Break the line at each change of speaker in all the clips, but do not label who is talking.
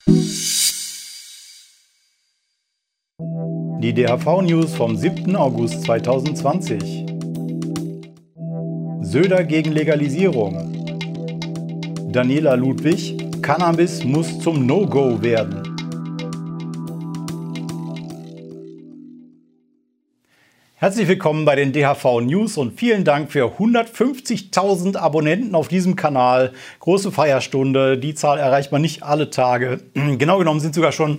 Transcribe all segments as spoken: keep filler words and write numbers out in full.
Die D H V-News vom siebten August zweitausendzwanzig. Söder gegen Legalisierung. Daniela Ludwig: Cannabis muss zum No-Go werden. Herzlich willkommen bei den D H V-News und vielen Dank für hundertfünfzigtausend Abonnenten auf diesem Kanal. Große Feierstunde, die Zahl erreicht man nicht alle Tage. Genau genommen sind sogar schon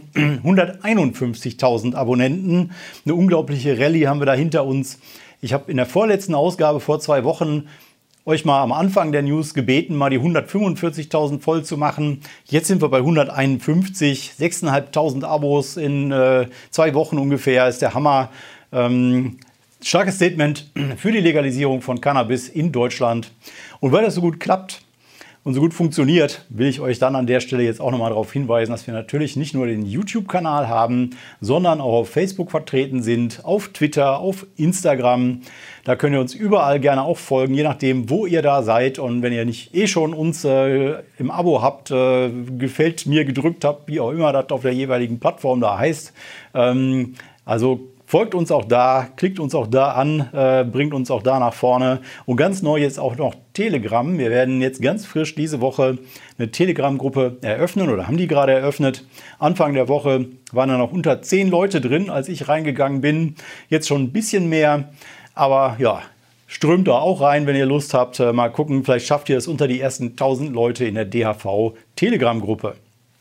hunderteinundfünfzigtausend Abonnenten. Eine unglaubliche Rallye haben wir da hinter uns. Ich habe in der vorletzten Ausgabe vor zwei Wochen euch mal am Anfang der News gebeten, mal die hundertfünfundvierzigtausend voll zu machen. Jetzt sind wir bei hunderteinundfünfzig, sechstausendfünfhundert Abos in äh, zwei Wochen ungefähr, ist der Hammer. Ähm, Starkes Statement für die Legalisierung von Cannabis in Deutschland. Und weil das so gut klappt und so gut funktioniert, will ich euch dann an der Stelle jetzt auch nochmal darauf hinweisen, dass wir natürlich nicht nur den YouTube-Kanal haben, sondern auch auf Facebook vertreten sind, auf Twitter, auf Instagram. Da könnt ihr uns überall gerne auch folgen, je nachdem, wo ihr da seid. Und wenn ihr nicht eh schon uns äh, im Abo habt, äh, gefällt mir gedrückt habt, wie auch immer das auf der jeweiligen Plattform da heißt. Ähm, also folgt uns auch da, klickt uns auch da an, äh, bringt uns auch da nach vorne. Und ganz neu jetzt auch noch Telegram. Wir werden jetzt ganz frisch diese Woche eine Telegram-Gruppe eröffnen oder haben die gerade eröffnet. Anfang der Woche waren da noch unter zehn Leute drin, als ich reingegangen bin. Jetzt schon ein bisschen mehr, aber ja, strömt da auch rein, wenn ihr Lust habt. Mal gucken, vielleicht schafft ihr es unter die ersten tausend Leute in der D H V-Telegram-Gruppe.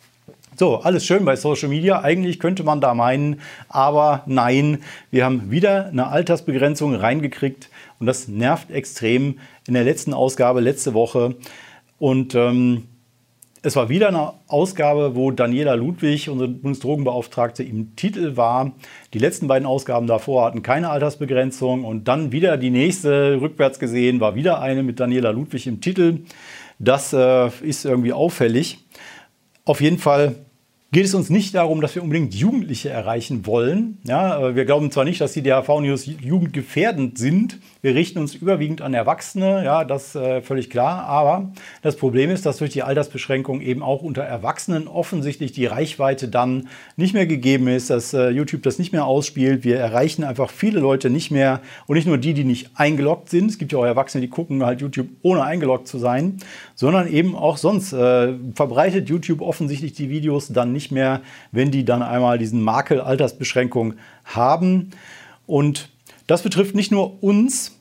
So, alles schön bei Social Media. Eigentlich könnte man da meinen, aber nein, wir haben wieder eine Altersbegrenzung reingekriegt und das nervt extrem in der letzten Ausgabe, letzte Woche. Und ähm, es war wieder eine Ausgabe, wo Daniela Ludwig, unsere Bundesdrogenbeauftragte, im Titel war. Die letzten beiden Ausgaben davor hatten keine Altersbegrenzung und dann wieder die nächste, rückwärts gesehen, war wieder eine mit Daniela Ludwig im Titel. Das äh, ist irgendwie auffällig. Auf jeden Fall geht es uns nicht darum, dass wir unbedingt Jugendliche erreichen wollen. Ja, wir glauben zwar nicht, dass die D H V-News jugendgefährdend sind. Wir richten uns überwiegend an Erwachsene, ja, das ist äh, völlig klar. Aber das Problem ist, dass durch die Altersbeschränkung eben auch unter Erwachsenen offensichtlich die Reichweite dann nicht mehr gegeben ist, dass äh, YouTube das nicht mehr ausspielt. Wir erreichen einfach viele Leute nicht mehr. Und nicht nur die, die nicht eingeloggt sind. Es gibt ja auch Erwachsene, die gucken halt YouTube ohne eingeloggt zu sein. Sondern eben auch sonst äh, verbreitet YouTube offensichtlich die Videos dann nicht mehr, wenn die dann einmal diesen Makel Altersbeschränkung haben. Und das betrifft nicht nur uns,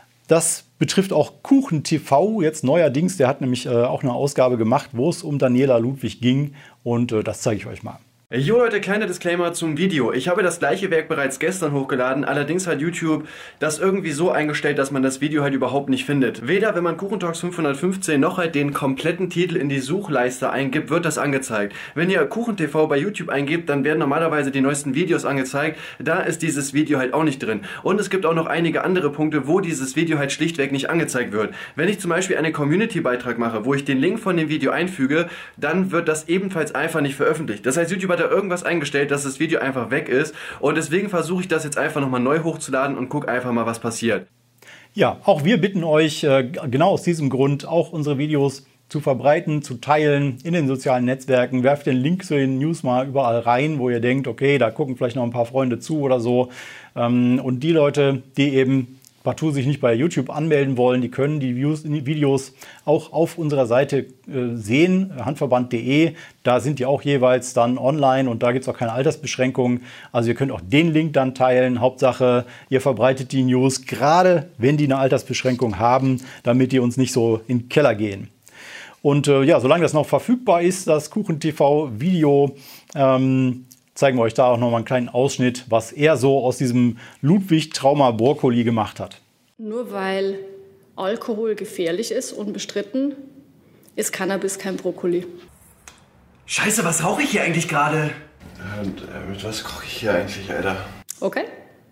das betrifft auch Kuchen T V jetzt neuerdings. Der hat nämlich äh, auch eine Ausgabe gemacht, wo es um Daniela Ludwig ging und äh, das zeige ich euch mal.
Jo Leute, kleiner Disclaimer zum Video. Ich habe das gleiche Werk bereits gestern hochgeladen, allerdings hat YouTube das irgendwie so eingestellt, dass man das Video halt überhaupt nicht findet. Weder wenn man Kuchentalks fünfhundertfünfzehn noch halt den kompletten Titel in die Suchleiste eingibt, wird das angezeigt. Wenn ihr KuchenTV bei YouTube eingibt, dann werden normalerweise die neuesten Videos angezeigt. Da ist dieses Video halt auch nicht drin. Und es gibt auch noch einige andere Punkte, wo dieses Video halt schlichtweg nicht angezeigt wird. Wenn ich zum Beispiel einen Community-Beitrag mache, wo ich den Link von dem Video einfüge, dann wird das ebenfalls einfach nicht veröffentlicht. Das heißt, YouTube hat irgendwas eingestellt, dass das Video einfach weg ist und deswegen versuche ich das jetzt einfach nochmal neu hochzuladen und gucke einfach mal, was passiert.
Ja, auch wir bitten euch äh, genau aus diesem Grund auch unsere Videos zu verbreiten, zu teilen in den sozialen Netzwerken. Werft den Link zu den News mal überall rein, wo ihr denkt, okay, da gucken vielleicht noch ein paar Freunde zu oder so. Ähm, und die Leute, die eben partout sich nicht bei YouTube anmelden wollen, die können die Videos auch auf unserer Seite äh, sehen, handverband punkt de. Da sind die auch jeweils dann online und da gibt es auch keine Altersbeschränkungen. Also ihr könnt auch den Link dann teilen. Hauptsache, ihr verbreitet die News, gerade wenn die eine Altersbeschränkung haben, damit die uns nicht so in den Keller gehen. Und äh, ja, solange das noch verfügbar ist, das KuchenTV-Video, ähm, zeigen wir euch da auch noch mal einen kleinen Ausschnitt, was er so aus diesem Ludwig-Trauma-Brokkoli gemacht hat.
Nur weil Alkohol gefährlich ist, unbestritten, ist Cannabis kein Brokkoli.
Scheiße, was rauche ich hier eigentlich gerade?
Und äh, mit was koche ich hier eigentlich, Alter?
Okay.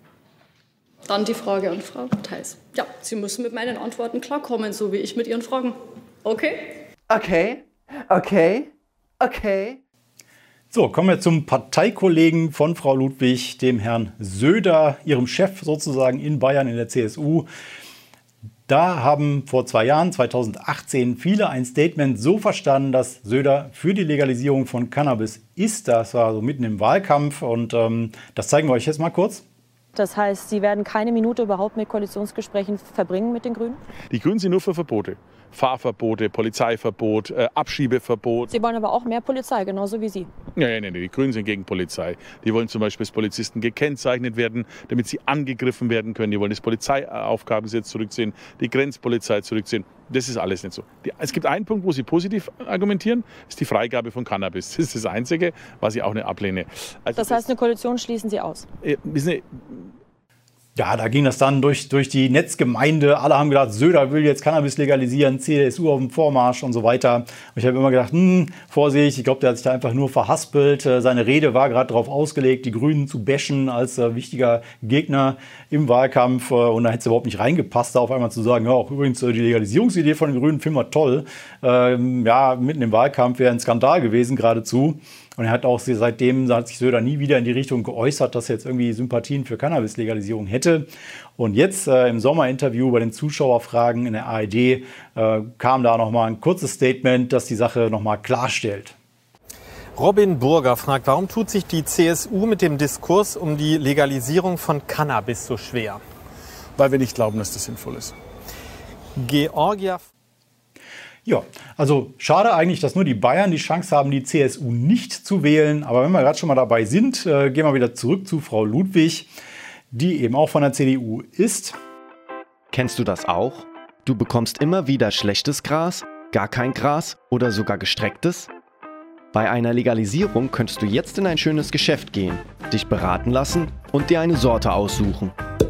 Dann die Frage an Frau Theis. Ja, Sie müssen mit meinen Antworten klarkommen, so wie ich mit Ihren Fragen. Okay?
Okay, okay, okay.
So, kommen wir zum Parteikollegen von Frau Ludwig, dem Herrn Söder, ihrem Chef sozusagen in Bayern in der C S U. Da haben vor zwei Jahren, zweitausendachtzehn, viele ein Statement so verstanden, dass Söder für die Legalisierung von Cannabis ist. Das war so mitten im Wahlkampf und ähm, das zeigen wir euch jetzt mal kurz.
Das heißt, Sie werden keine Minute überhaupt mit Koalitionsgesprächen verbringen mit den Grünen?
Die Grünen sind nur für Verbote. Fahrverbote, Polizeiverbot, äh, Abschiebeverbot.
Sie wollen aber auch mehr Polizei, genauso wie Sie.
Nein, nein, nein, die Grünen sind gegen Polizei. Die wollen zum Beispiel, dass Polizisten gekennzeichnet werden, damit sie angegriffen werden können. Die wollen das Polizeiaufgabengesetz zurückziehen, die Grenzpolizei zurückziehen. Das ist alles nicht so. Die, es gibt einen Punkt, wo sie positiv argumentieren, das ist die Freigabe von Cannabis. Das ist das Einzige, was ich auch nicht ablehne. Also
das heißt, eine Koalition schließen Sie aus?
Äh, eine,
Ja, da ging das dann durch, durch die Netzgemeinde. Alle haben gedacht, Söder will jetzt Cannabis legalisieren, C S U auf dem Vormarsch und so weiter. Und ich habe immer gedacht, hm, Vorsicht, ich glaube, der hat sich da einfach nur verhaspelt. Seine Rede war gerade darauf ausgelegt, die Grünen zu bashen als äh, wichtiger Gegner im Wahlkampf. Und da hätte es überhaupt nicht reingepasst, da auf einmal zu sagen, ja, auch übrigens äh, die Legalisierungsidee von den Grünen finden wir toll. Ähm, ja, mitten im Wahlkampf wäre ein Skandal gewesen geradezu. Und er hat auch seitdem, hat sich Söder nie wieder in die Richtung geäußert, dass er jetzt irgendwie Sympathien für Cannabis-Legalisierung hätte. Und jetzt äh, im Sommerinterview bei den Zuschauerfragen in der A R D äh, kam da nochmal ein kurzes Statement, das die Sache nochmal klarstellt.
Robin Burger fragt, warum tut sich die C S U mit dem Diskurs um die Legalisierung von Cannabis so schwer?
weil wir nicht glauben, dass das sinnvoll ist.
Georgia.
Ja, also schade eigentlich, dass nur die Bayern die Chance haben, die C S U nicht zu wählen. Aber wenn wir gerade schon mal dabei sind, äh, gehen wir wieder zurück zu Frau Ludwig, die eben auch von der C D U ist.
Kennst du das auch? Du bekommst immer wieder schlechtes Gras, gar kein Gras oder sogar gestrecktes? Bei einer Legalisierung könntest du jetzt in ein schönes Geschäft gehen, dich beraten lassen und dir eine Sorte aussuchen.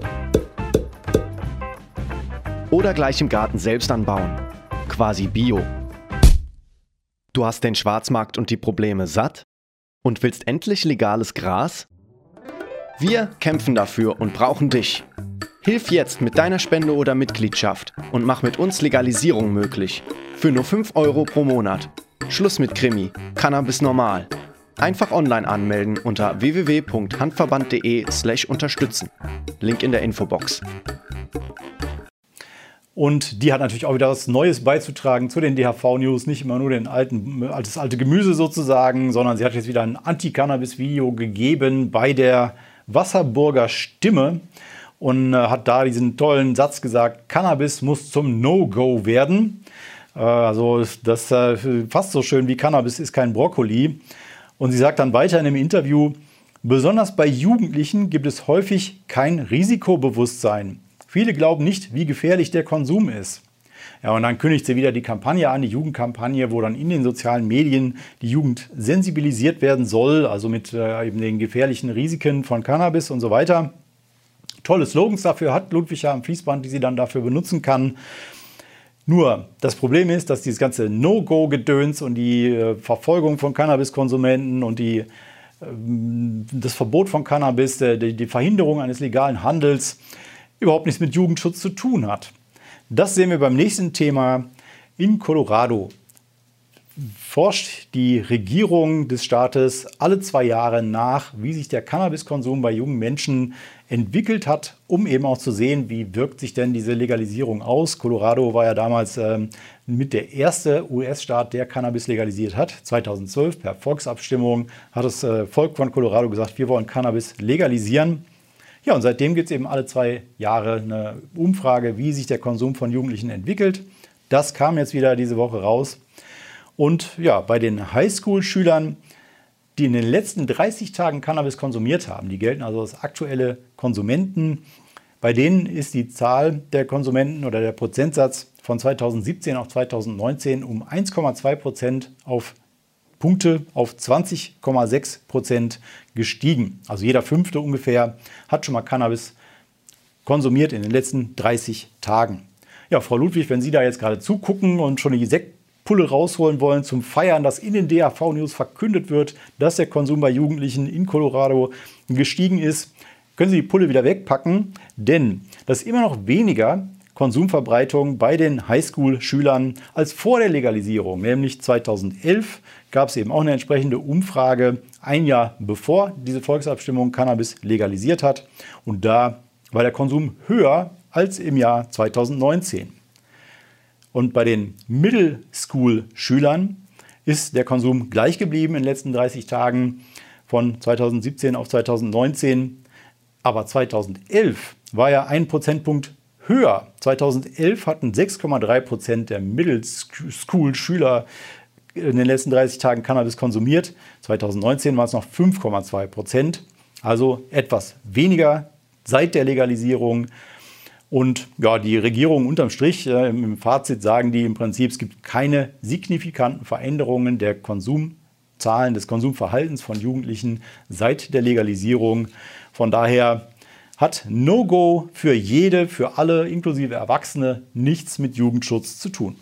Oder gleich im Garten selbst anbauen. Quasi Bio. Du hast den Schwarzmarkt und die Probleme satt? Und willst endlich legales Gras? Wir kämpfen dafür und brauchen dich. Hilf jetzt mit deiner Spende oder Mitgliedschaft und mach mit uns Legalisierung möglich. Für nur fünf Euro pro Monat. Schluss mit Krimi. Cannabis normal. Einfach online anmelden unter w w w punkt handverband punkt de slash unterstützen. Link in der Infobox.
Und die hat natürlich auch wieder was Neues beizutragen zu den D H V-News. Nicht immer nur den alten, das alte Gemüse sozusagen, sondern sie hat jetzt wieder ein Anti-Cannabis-Video gegeben bei der Wasserburger Stimme und äh, hat da diesen tollen Satz gesagt, Cannabis muss zum No-Go werden. Äh, also das äh, fast so schön wie Cannabis ist kein Brokkoli. Und sie sagt dann weiter in dem Interview, besonders bei Jugendlichen gibt es häufig kein Risikobewusstsein. Viele glauben nicht, wie gefährlich der Konsum ist. Ja, und dann kündigt sie wieder die Kampagne an, die Jugendkampagne, wo dann in den sozialen Medien die Jugend sensibilisiert werden soll, also mit äh, eben den gefährlichen Risiken von Cannabis und so weiter. Tolle Slogans dafür hat Ludwig ja am Fließband, die sie dann dafür benutzen kann. Nur, das Problem ist, dass dieses ganze No-Go-Gedöns und die äh, Verfolgung von Cannabiskonsumenten und die, äh, das Verbot von Cannabis, äh, die, die Verhinderung eines legalen Handels überhaupt nichts mit Jugendschutz zu tun hat. Das sehen wir beim nächsten Thema. In Colorado forscht die Regierung des Staates alle zwei Jahre nach, wie sich der Cannabiskonsum bei jungen Menschen entwickelt hat, um eben auch zu sehen, wie wirkt sich denn diese Legalisierung aus. Colorado war ja damals ähm, mit der erste U S-Staat, der Cannabis legalisiert hat. zweitausendzwölf per Volksabstimmung hat das äh, Volk von Colorado gesagt, wir wollen Cannabis legalisieren. Ja, und seitdem gibt es eben alle zwei Jahre eine Umfrage, wie sich der Konsum von Jugendlichen entwickelt. Das kam jetzt wieder diese Woche raus. Und ja, bei den Highschool-Schülern, die in den letzten dreißig Tagen Cannabis konsumiert haben, die gelten also als aktuelle Konsumenten, bei denen ist die Zahl der Konsumenten oder der Prozentsatz von zweitausendsiebzehn auf zweitausendneunzehn um eins Komma zwei Prozent auf Punkte auf zwanzig Komma sechs Prozent gestiegen. Also jeder Fünfte ungefähr hat schon mal Cannabis konsumiert in den letzten dreißig Tagen. Ja, Frau Ludwig, wenn Sie da jetzt gerade zugucken und schon die Sektpulle rausholen wollen zum Feiern, dass in den D H V-News verkündet wird, dass der Konsum bei Jugendlichen in Colorado gestiegen ist, können Sie die Pulle wieder wegpacken, denn das ist immer noch weniger Konsumverbreitung bei den Highschool-Schülern als vor der Legalisierung, nämlich zweitausendelf gab es eben auch eine entsprechende Umfrage, ein Jahr bevor diese Volksabstimmung Cannabis legalisiert hat. Und da war der Konsum höher als im Jahr zweitausendneunzehn. Und bei den Middle School-Schülern ist der Konsum gleich geblieben in den letzten dreißig Tagen von zweitausendsiebzehn auf zweitausendneunzehn. Aber zweitausendelf war ja ein Prozentpunkt höher. zweitausendelf hatten sechs Komma drei Prozent der Middle School-Schüler in den letzten dreißig Tagen Cannabis konsumiert. zweitausendneunzehn waren es noch fünf Komma zwei Prozent. Also etwas weniger seit der Legalisierung. Und ja, die Regierung unterm Strich, äh, im Fazit sagen die im Prinzip, es gibt keine signifikanten Veränderungen der Konsumzahlen, des Konsumverhaltens von Jugendlichen seit der Legalisierung. Von daher hat No-Go für jede, für alle, inklusive Erwachsene, nichts mit Jugendschutz zu tun.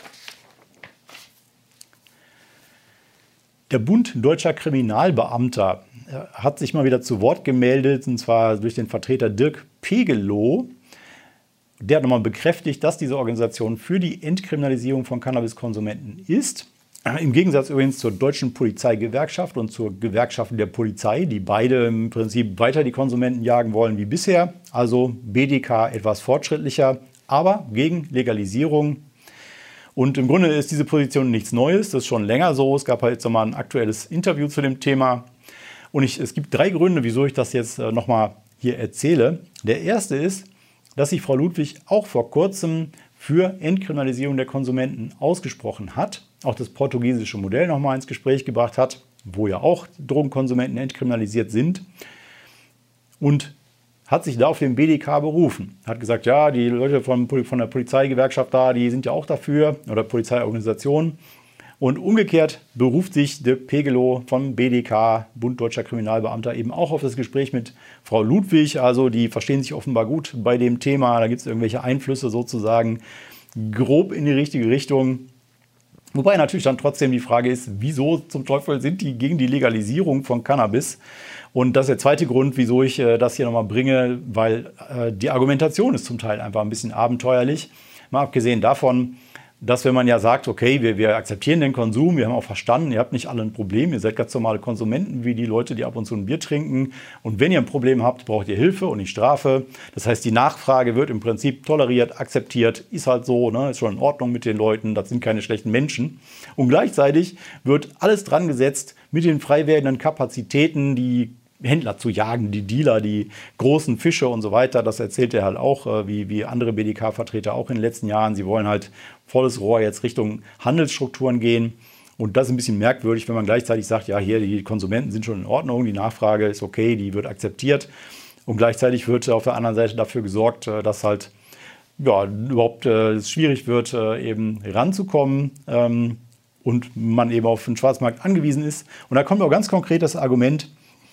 Der Bund Deutscher Kriminalbeamter hat sich mal wieder zu Wort gemeldet, und zwar durch den Vertreter Dirk Pegelow. Der hat nochmal bekräftigt, dass diese Organisation für die Entkriminalisierung von Cannabiskonsumenten ist. Im Gegensatz übrigens zur Deutschen Polizeigewerkschaft und zur Gewerkschaft der Polizei, die beide im Prinzip weiter die Konsumenten jagen wollen wie bisher. Also B D K etwas fortschrittlicher, aber gegen Legalisierung. Und im Grunde ist diese Position nichts Neues, das ist schon länger so. Es gab halt jetzt nochmal ein aktuelles Interview zu dem Thema. Und ich, es gibt drei Gründe, wieso ich das jetzt nochmal hier erzähle. Der erste ist, dass sich Frau Ludwig auch vor kurzem für Entkriminalisierung der Konsumenten ausgesprochen hat, auch das portugiesische Modell nochmal ins Gespräch gebracht hat, wo ja auch Drogenkonsumenten entkriminalisiert sind, und hat sich da auf den B D K berufen. Hat gesagt, ja, die Leute von, von der Polizeigewerkschaft da, die sind ja auch dafür, oder Polizeiorganisationen. Und umgekehrt beruft sich Dirk Pegelow vom B D K, Bund Deutscher Kriminalbeamter, eben auch auf das Gespräch mit Frau Ludwig. Also die verstehen sich offenbar gut bei dem Thema. Da gibt es irgendwelche Einflüsse sozusagen grob in die richtige Richtung. Wobei natürlich dann trotzdem die Frage ist, wieso zum Teufel sind die gegen die Legalisierung von Cannabis? Und das ist der zweite Grund, wieso ich äh, das hier nochmal bringe, weil äh, die Argumentation ist zum Teil einfach ein bisschen abenteuerlich. Mal abgesehen davon, dass wenn man ja sagt, okay, wir, wir akzeptieren den Konsum, wir haben auch verstanden, ihr habt nicht alle ein Problem, ihr seid ganz normale Konsumenten wie die Leute, die ab und zu ein Bier trinken. Und wenn ihr ein Problem habt, braucht ihr Hilfe und nicht Strafe. Das heißt, die Nachfrage wird im Prinzip toleriert, akzeptiert, ist halt so, ne, ist schon in Ordnung mit den Leuten, das sind keine schlechten Menschen. Und gleichzeitig wird alles dran gesetzt, mit den frei werdenden Kapazitäten, die Händler zu jagen, die Dealer, die großen Fische und so weiter. Das erzählt er halt auch, wie, wie andere B D K-Vertreter auch in den letzten Jahren. Sie wollen halt volles Rohr jetzt Richtung Handelsstrukturen gehen. Und das ist ein bisschen merkwürdig, wenn man gleichzeitig sagt, ja, hier, die Konsumenten sind schon in Ordnung, die Nachfrage ist okay, die wird akzeptiert. Und gleichzeitig wird auf der anderen Seite dafür gesorgt, dass halt ja, überhaupt äh, es schwierig wird, äh, eben ranzukommen. Ähm, und man eben auf den Schwarzmarkt angewiesen ist. Und da kommt auch ganz konkret das Argument,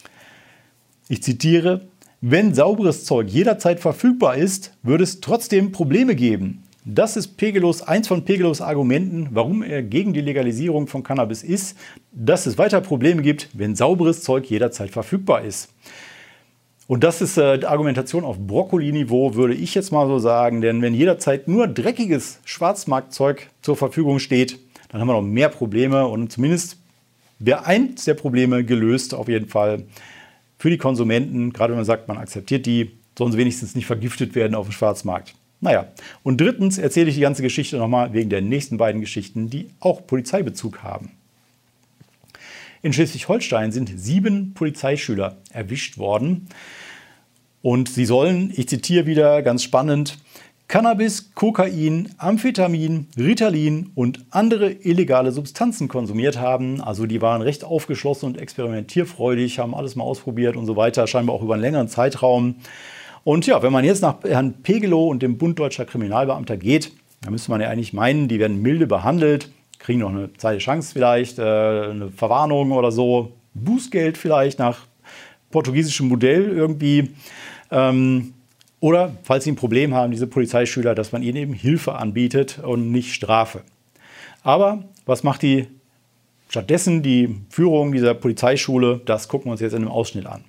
ich zitiere, wenn sauberes Zeug jederzeit verfügbar ist, würde es trotzdem Probleme geben. Das ist Pegelows, eins von Pegelows Argumenten, warum er gegen die Legalisierung von Cannabis ist, dass es weiter Probleme gibt, wenn sauberes Zeug jederzeit verfügbar ist. Und das ist äh, Argumentation auf Brokkoli-Niveau, würde ich jetzt mal so sagen. Denn wenn jederzeit nur dreckiges Schwarzmarktzeug zur Verfügung steht, dann haben wir noch mehr Probleme. Und zumindest wäre eins der Probleme gelöst, auf jeden Fall. Für die Konsumenten, gerade wenn man sagt, man akzeptiert die, sollen sie wenigstens nicht vergiftet werden auf dem Schwarzmarkt. Naja, und drittens erzähle ich die ganze Geschichte nochmal wegen der nächsten beiden Geschichten, die auch Polizeibezug haben. In Schleswig-Holstein sind sieben Polizeischüler erwischt worden. Und sie sollen, ich zitiere wieder ganz spannend, Cannabis, Kokain, Amphetamin, Ritalin und andere illegale Substanzen konsumiert haben. Also die waren recht aufgeschlossen und experimentierfreudig, haben alles mal ausprobiert und so weiter, scheinbar auch über einen längeren Zeitraum. Und ja, wenn man jetzt nach Herrn Pegelow und dem Bund Deutscher Kriminalbeamter geht, dann müsste man ja eigentlich meinen, die werden milde behandelt, kriegen noch eine zweite Chance vielleicht, eine Verwarnung oder so, Bußgeld vielleicht nach portugiesischem Modell irgendwie. Ähm, Oder, falls sie ein Problem haben, diese Polizeischüler, dass man ihnen eben Hilfe anbietet und nicht Strafe. Aber was macht die stattdessen die Führung dieser Polizeischule? Das gucken wir uns jetzt in einem Ausschnitt an.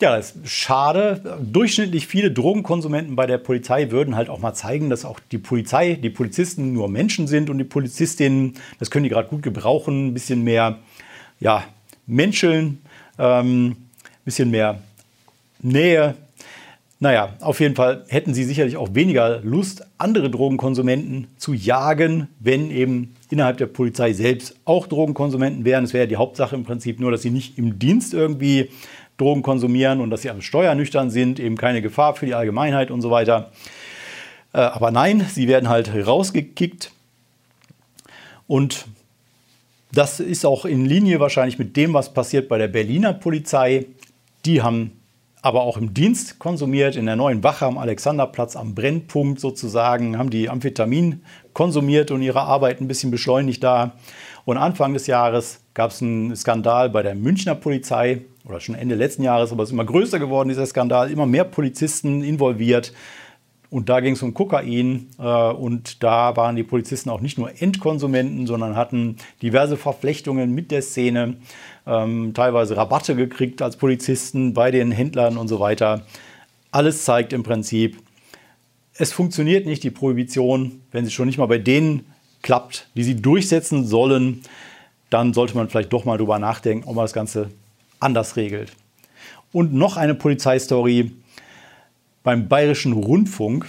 Ja, das ist schade. Durchschnittlich viele Drogenkonsumenten bei der Polizei würden halt auch mal zeigen, dass auch die Polizei, die Polizisten nur Menschen sind und die Polizistinnen, das können die gerade gut gebrauchen, ein bisschen mehr ja, Menscheln, ähm, ein bisschen mehr Nähe. Naja, auf jeden Fall hätten sie sicherlich auch weniger Lust, andere Drogenkonsumenten zu jagen, wenn eben innerhalb der Polizei selbst auch Drogenkonsumenten wären. Es wäre die Hauptsache im Prinzip nur, dass sie nicht im Dienst irgendwie Drogen konsumieren und dass sie am steuernüchtern sind, eben keine Gefahr für die Allgemeinheit und so weiter. Äh, aber nein, sie werden halt rausgekickt. Und das ist auch in Linie wahrscheinlich mit dem, was passiert bei der Berliner Polizei. Die haben aber auch im Dienst konsumiert, in der neuen Wache am Alexanderplatz, am Brennpunkt sozusagen, haben die Amphetamin konsumiert und ihre Arbeit ein bisschen beschleunigt da. Und Anfang des Jahres gab es einen Skandal bei der Münchner Polizei, oder schon Ende letzten Jahres, aber es ist immer größer geworden, dieser Skandal, immer mehr Polizisten involviert. Und da ging es um Kokain äh, und da waren die Polizisten auch nicht nur Endkonsumenten, sondern hatten diverse Verflechtungen mit der Szene, ähm, teilweise Rabatte gekriegt als Polizisten bei den Händlern und so weiter. Alles zeigt im Prinzip, es funktioniert nicht, die Prohibition, wenn sie schon nicht mal bei denen klappt, die sie durchsetzen sollen, dann sollte man vielleicht doch mal drüber nachdenken, ob man das Ganze anders regelt. Und noch eine Polizeistory beim Bayerischen Rundfunk,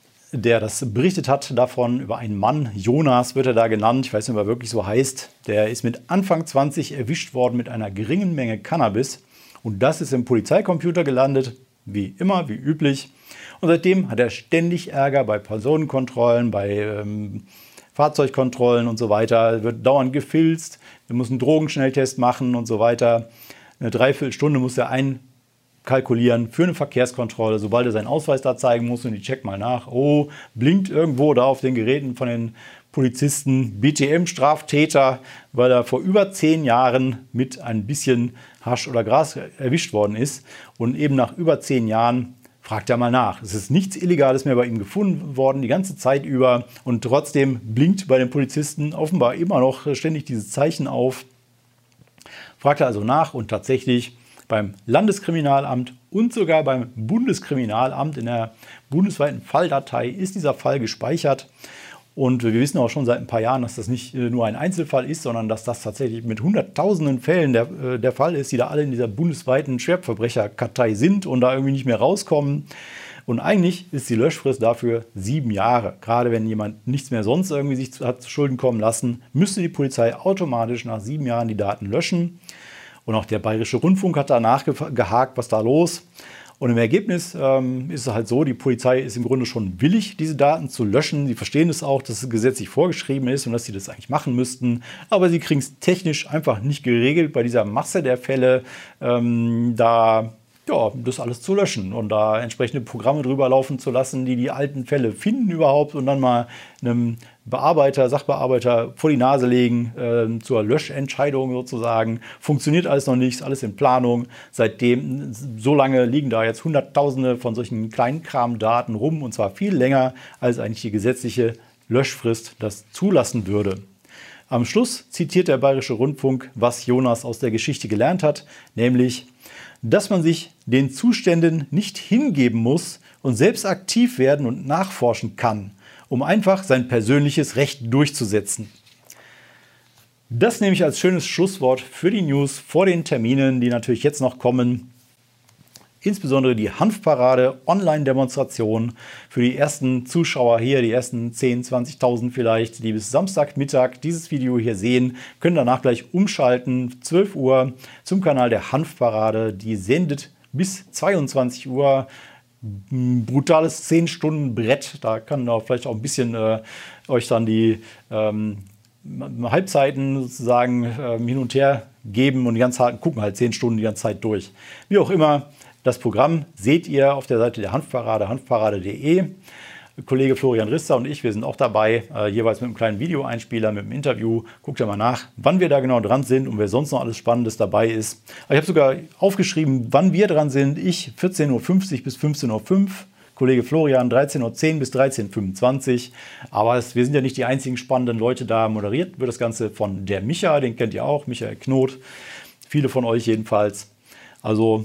der das berichtet hat davon, über einen Mann, Jonas wird er da genannt, ich weiß nicht, ob er wirklich so heißt, der ist mit Anfang zwanzig erwischt worden mit einer geringen Menge Cannabis und das ist im Polizeicomputer gelandet, wie immer, wie üblich. Und seitdem hat er ständig Ärger bei Personenkontrollen, bei ähm, Fahrzeugkontrollen und so weiter, wird dauernd gefilzt, er muss einen Drogenschnelltest machen und so weiter. Eine Dreiviertelstunde muss er einkalkulieren für eine Verkehrskontrolle, sobald er seinen Ausweis da zeigen muss und die checkt mal nach. Oh, blinkt irgendwo da auf den Geräten von den Polizisten B T M-Straftäter, weil er vor über zehn Jahren mit ein bisschen Hasch oder Gras erwischt worden ist. Und eben nach über zehn Jahren fragt er mal nach. Es ist nichts Illegales mehr bei ihm gefunden worden, die ganze Zeit über. Und trotzdem blinkt bei den Polizisten offenbar immer noch ständig dieses Zeichen auf. Fragt er also nach und tatsächlich beim Landeskriminalamt und sogar beim Bundeskriminalamt in der bundesweiten Falldatei ist dieser Fall gespeichert. Und wir wissen auch schon seit ein paar Jahren, dass das nicht nur ein Einzelfall ist, sondern dass das tatsächlich mit hunderttausenden Fällen der, der Fall ist, die da alle in dieser bundesweiten Schwerverbrecherkartei sind und da irgendwie nicht mehr rauskommen. Und eigentlich ist die Löschfrist dafür sieben Jahre. Gerade wenn jemand nichts mehr sonst irgendwie sich zu, hat zu Schulden kommen lassen, müsste die Polizei automatisch nach sieben Jahren die Daten löschen. Und auch der Bayerische Rundfunk hat da nachgehakt, was da los. Und im Ergebnis ähm, ist es halt so, die Polizei ist im Grunde schon willig, diese Daten zu löschen. Sie verstehen es auch, dass es gesetzlich vorgeschrieben ist und dass sie das eigentlich machen müssten. Aber sie kriegen es technisch einfach nicht geregelt, bei dieser Masse der Fälle ähm, da ja, das alles zu löschen und da entsprechende Programme drüber laufen zu lassen, die die alten Fälle finden überhaupt und dann mal einem Bearbeiter, Sachbearbeiter vor die Nase legen äh, zur Löschentscheidung sozusagen. Funktioniert alles noch nicht, ist alles in Planung. Seitdem, so lange liegen da jetzt Hunderttausende von solchen Kleinkramdaten rum und zwar viel länger, als eigentlich die gesetzliche Löschfrist das zulassen würde. Am Schluss zitiert der Bayerische Rundfunk, was Jonas aus der Geschichte gelernt hat, nämlich, dass man sich den Zuständen nicht hingeben muss und selbst aktiv werden und nachforschen kann, um einfach sein persönliches Recht durchzusetzen. Das nehme ich als schönes Schlusswort für die News vor den Terminen, die natürlich jetzt noch kommen. Insbesondere die Hanfparade, Online-Demonstration für die ersten Zuschauer hier, die ersten zehntausend, zwanzigtausend vielleicht, die bis Samstagmittag dieses Video hier sehen, können danach gleich umschalten, zwölf Uhr zum Kanal der Hanfparade. Die sendet bis zweiundzwanzig Uhr. Ein brutales zehn Stunden Brett, da kann auch vielleicht auch ein bisschen äh, euch dann die ähm, Halbzeiten sozusagen äh, hin und her geben und die ganz harten gucken halt zehn Stunden die ganze Zeit durch. Wie auch immer, das Programm seht ihr auf der Seite der Hanfparade, hanfparade punkt de. Kollege Florian Rister und ich, wir sind auch dabei, äh, jeweils mit einem kleinen Videoeinspieler, mit einem Interview. Guckt ja mal nach, wann wir da genau dran sind und wer sonst noch alles Spannendes dabei ist. Ich habe sogar aufgeschrieben, wann wir dran sind. Ich vierzehn Uhr fünfzig bis fünfzehn Uhr fünf, Kollege Florian dreizehn Uhr zehn bis dreizehn Uhr fünfundzwanzig. Aber es, wir sind ja nicht die einzigen spannenden Leute da. Moderiert wird das Ganze von der Micha, den kennt ihr auch, Michael Knot. Viele von euch jedenfalls. Also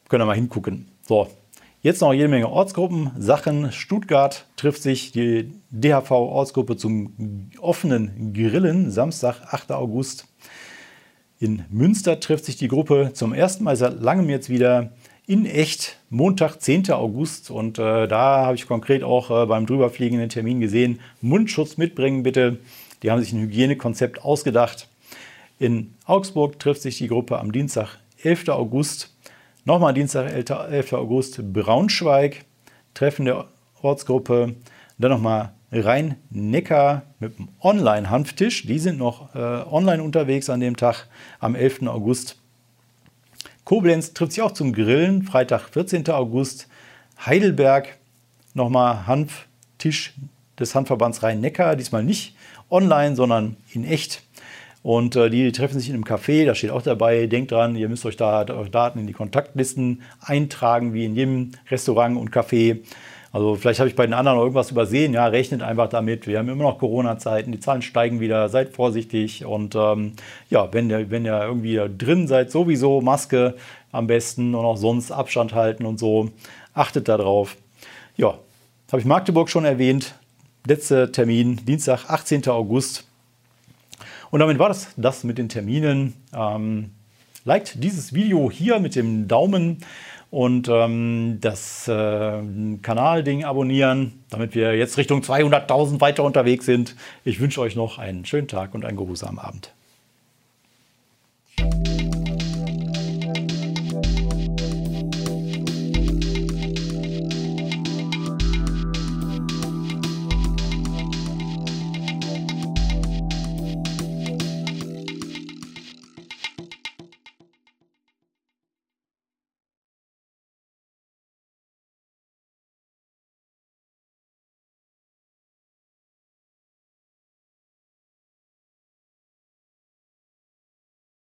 Könnt ihr mal hingucken. So, jetzt noch jede Menge Ortsgruppen. Sachen. Stuttgart trifft sich die D H V-Ortsgruppe zum offenen Grillen. Samstag, achter August. In Münster trifft sich die Gruppe zum ersten Mal seit langem jetzt wieder in echt. Montag, zehnter August. Und äh, da habe ich konkret auch äh, beim Drüberfliegen den Termin gesehen. Mundschutz mitbringen bitte. Die haben sich ein Hygienekonzept ausgedacht. In Augsburg trifft sich die Gruppe am Dienstag, elfter August. Nochmal Dienstag, elfter August, Braunschweig, Treffen der Ortsgruppe. Dann nochmal Rhein-Neckar mit dem Online-Hanftisch. Die sind noch äh, online unterwegs an dem Tag, am elften August. Koblenz trifft sich auch zum Grillen, Freitag, vierzehnter August. Heidelberg, nochmal Hanftisch des Hanfverbands Rhein-Neckar. Diesmal nicht online, sondern in echt. Und äh, die treffen sich in einem Café, da steht auch dabei, denkt dran, ihr müsst euch da eure Daten in die Kontaktlisten eintragen, wie in jedem Restaurant und Café. Also vielleicht habe ich bei den anderen noch irgendwas übersehen. Ja, rechnet einfach damit. Wir haben immer noch Corona-Zeiten, die Zahlen steigen wieder, seid vorsichtig. Und ähm, ja, wenn ihr, wenn ihr irgendwie drin seid, sowieso Maske am besten und auch sonst Abstand halten und so. Achtet da drauf. Ja, habe ich Magdeburg schon erwähnt. Letzter Termin, Dienstag, achtzehnter August. Und damit war das, das mit den Terminen. Ähm, liked dieses Video hier mit dem Daumen und ähm, das äh, Kanalding abonnieren, damit wir jetzt Richtung zweihunderttausend weiter unterwegs sind. Ich wünsche euch noch einen schönen Tag und einen geruhsamen Abend.